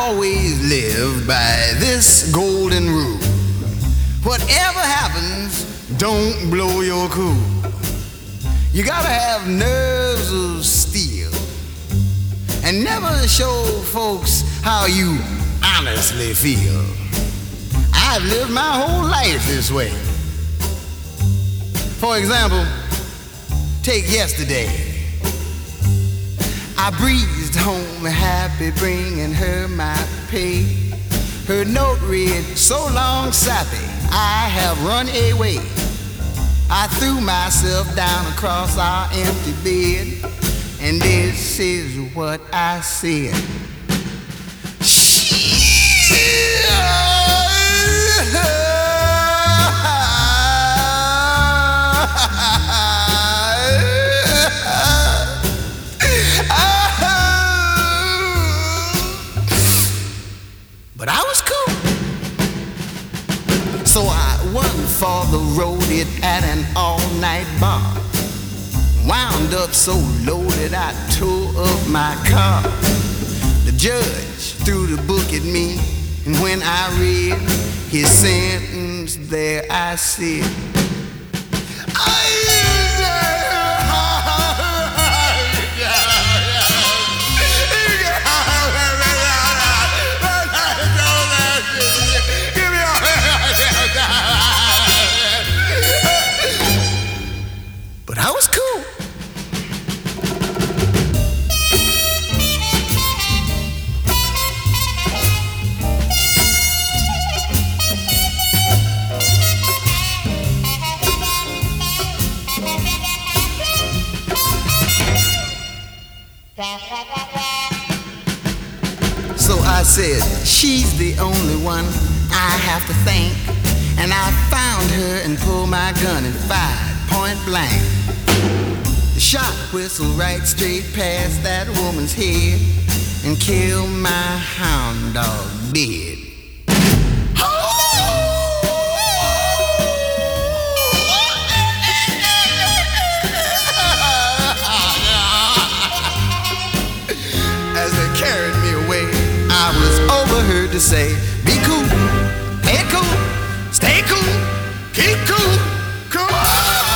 always lived by this golden rule. Whatever happens, don't blow your cool. You gotta have nerves of steel and never show folks how you honestly feel. I've lived my whole life this way. For example, take yesterday. I breezed home happy, bringing her my pay. Her note read, "So long, sappy, I have run away." I threw myself down across our empty bed, and this is what I said. But I was cool. So I went for the road it at an all-night bar. Wound up so loaded I tore up my car. The judge threw the book at me, and when I read his sentence there I said, but I was cool. So I said, she's the only one I have to thank. And I found her and pulled my gun and fired point blank. The shot whistled right straight past that woman's head and killed my hound dog dead. As they carried me away, I was overheard to say, "Be cool, play it cool, stay cool, keep cool, cool."